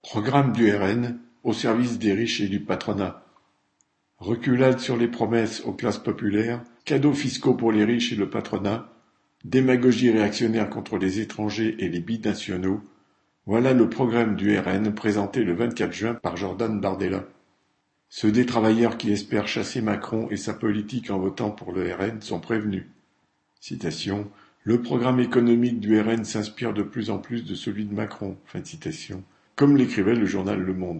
Programme du RN au service des riches et du patronat. Reculade sur les promesses aux classes populaires, cadeaux fiscaux pour les riches et le patronat, démagogie réactionnaire contre les étrangers et les binationaux, voilà le programme du RN présenté le 24 juin par Jordan Bardella. Ceux des travailleurs qui espèrent chasser Macron et sa politique en votant pour le RN sont prévenus. Citation, le programme économique du RN s'inspire de plus en plus de celui de Macron. Fin de citation. Comme l'écrivait le journal Le Monde.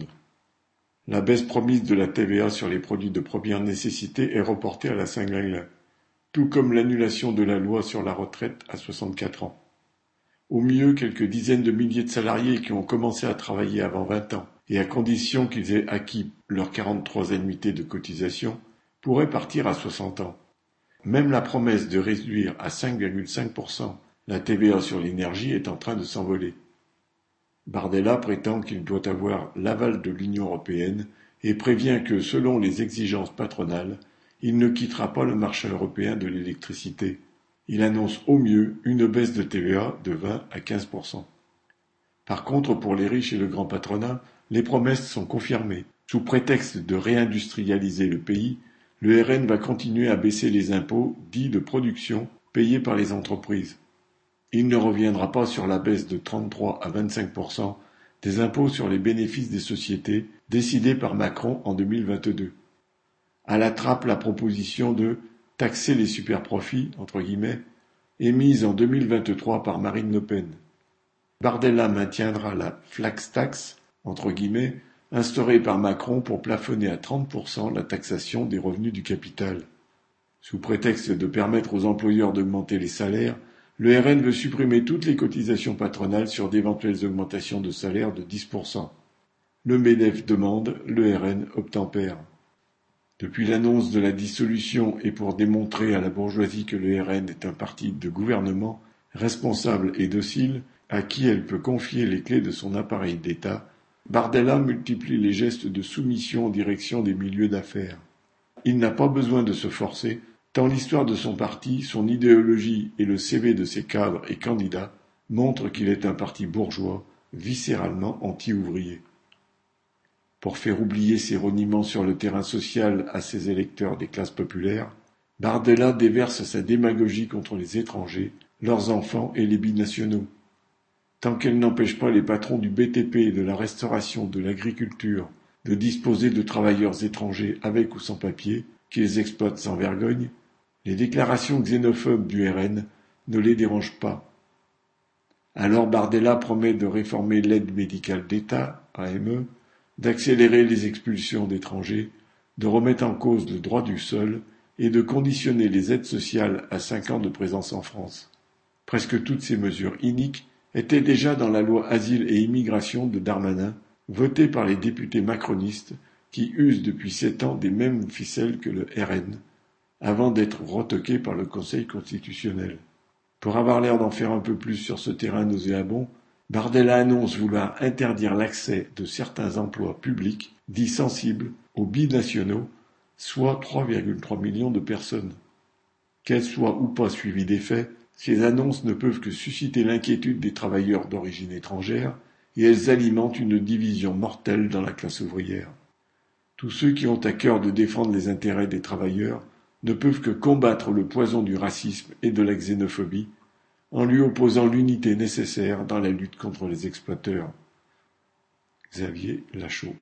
La baisse promise de la TVA sur les produits de première nécessité est reportée à la Saint-Glinglin, tout comme l'annulation de la loi sur la retraite à 64 ans. Au mieux, quelques dizaines de milliers de salariés qui ont commencé à travailler avant 20 ans, et à condition qu'ils aient acquis leurs 43 annuités de cotisation, pourraient partir à 60 ans. Même la promesse de réduire à 5,5% la TVA sur l'énergie est en train de s'envoler. Bardella prétend qu'il doit avoir l'aval de l'Union européenne et prévient que, selon les exigences patronales, il ne quittera pas le marché européen de l'électricité. Il annonce au mieux une baisse de TVA de 20 à 15%. Par contre, pour les riches et le grand patronat, les promesses sont confirmées. Sous prétexte de réindustrialiser le pays, le RN va continuer à baisser les impôts dits de production payés par les entreprises. Il ne reviendra pas sur la baisse de 33 à 25% des impôts sur les bénéfices des sociétés décidée par Macron en 2022. À la trappe la proposition de « taxer les superprofits » émise en 2023 par Marine Le Pen. Bardella maintiendra la « flax tax » instaurée par Macron pour plafonner à 30% la taxation des revenus du capital. Sous prétexte de permettre aux employeurs d'augmenter les salaires, le RN veut supprimer toutes les cotisations patronales sur d'éventuelles augmentations de salaire de 10%. Le MEDEF demande, le RN obtempère. Depuis l'annonce de la dissolution et pour démontrer à la bourgeoisie que le RN est un parti de gouvernement, responsable et docile, à qui elle peut confier les clés de son appareil d'État, Bardella multiplie les gestes de soumission en direction des milieux d'affaires. Il n'a pas besoin de se forcer, tant l'histoire de son parti, son idéologie et le CV de ses cadres et candidats montrent qu'il est un parti bourgeois, viscéralement anti-ouvrier. Pour faire oublier ses reniements sur le terrain social à ses électeurs des classes populaires, Bardella déverse sa démagogie contre les étrangers, leurs enfants et les binationaux. Tant qu'elle n'empêche pas les patrons du BTP et de la restauration, de l'agriculture, de disposer de travailleurs étrangers avec ou sans papier, qui les exploitent sans vergogne, les déclarations xénophobes du RN ne les dérangent pas. Alors Bardella promet de réformer l'aide médicale d'État, AME, d'accélérer les expulsions d'étrangers, de remettre en cause le droit du sol et de conditionner les aides sociales à 5 ans de présence en France. Presque toutes ces mesures iniques étaient déjà dans la loi Asile et Immigration de Darmanin, votée par les députés macronistes qui usent depuis 7 ans des mêmes ficelles que le RN, avant d'être retoqués par le Conseil constitutionnel. Pour avoir l'air d'en faire un peu plus sur ce terrain nauséabond, Bardella annonce vouloir interdire l'accès de certains emplois publics dits sensibles aux binationaux, soit 3,3 millions de personnes. Qu'elles soient ou pas suivies des faits, ces annonces ne peuvent que susciter l'inquiétude des travailleurs d'origine étrangère et elles alimentent une division mortelle dans la classe ouvrière. Tous ceux qui ont à cœur de défendre les intérêts des travailleurs ne peuvent que combattre le poison du racisme et de la xénophobie en lui opposant l'unité nécessaire dans la lutte contre les exploiteurs. Xavier Lachaud.